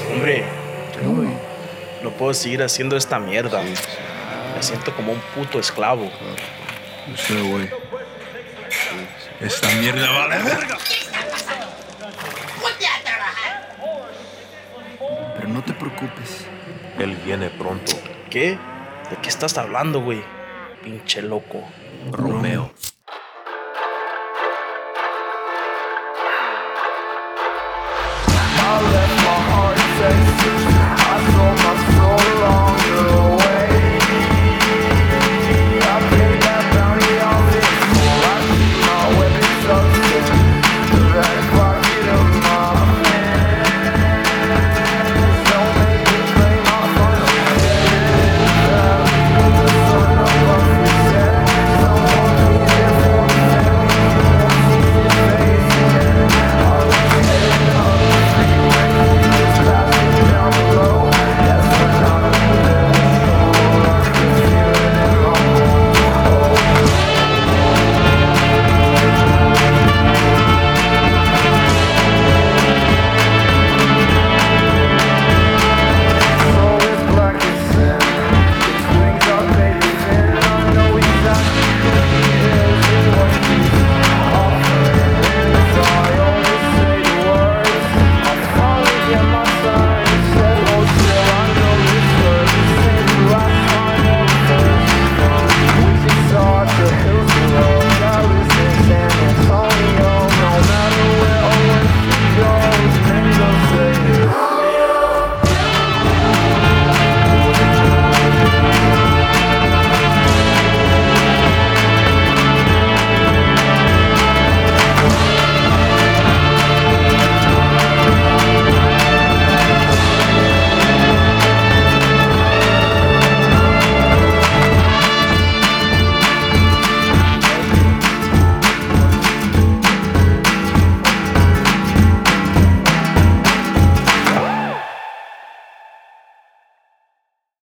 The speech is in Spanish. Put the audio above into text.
Hombre, ¿Qué, güey? no puedo seguir haciendo esta mierda. Me siento como un puto esclavo. No sé, güey. Esta mierda vale verga. ¡Ponte a trabajar! Pero no te preocupes. Él viene pronto. ¿Qué? ¿De qué estás hablando, güey? Pinche loco. Romeo. I left my heart safe.